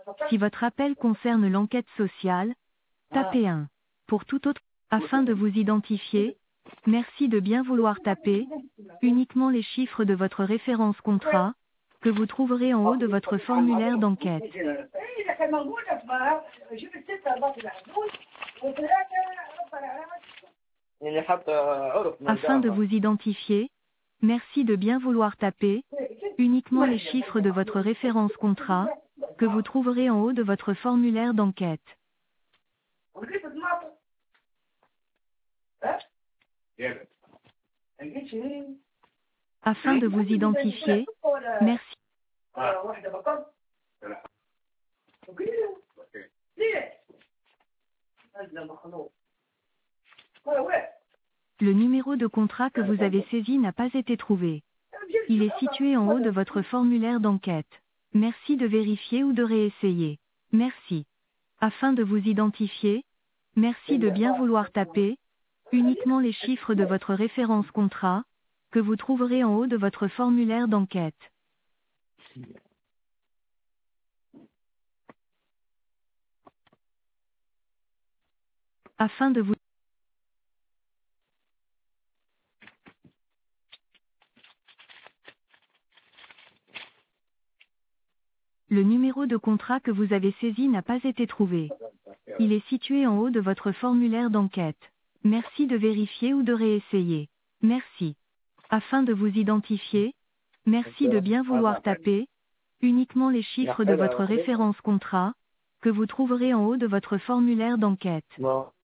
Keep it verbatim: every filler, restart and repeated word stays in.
Si votre appel concerne l'enquête sociale, tapez un. Pour tout autre, afin de vous identifier, merci de bien vouloir taper uniquement les chiffres de votre référence contrat, que vous trouverez en haut de votre formulaire d'enquête. Afin de vous identifier, merci de bien vouloir taper uniquement les chiffres de votre référence contrat, que vous trouverez en haut de votre formulaire d'enquête. Afin de vous identifier, merci. Le numéro de contrat que vous avez saisi n'a pas été trouvé. Il est situé en haut de votre formulaire d'enquête. Merci de vérifier ou de réessayer. Merci. Afin de vous identifier, merci de bien vouloir taper uniquement les chiffres de votre référence contrat, que vous trouverez en haut de votre formulaire d'enquête. Afin de vous Le numéro de contrat que vous avez saisi n'a pas été trouvé. Il est situé en haut de votre formulaire d'enquête. Merci de vérifier ou de réessayer. Merci. Afin de vous identifier, merci de bien vouloir taper uniquement les chiffres de votre référence contrat, que vous trouverez en haut de votre formulaire d'enquête.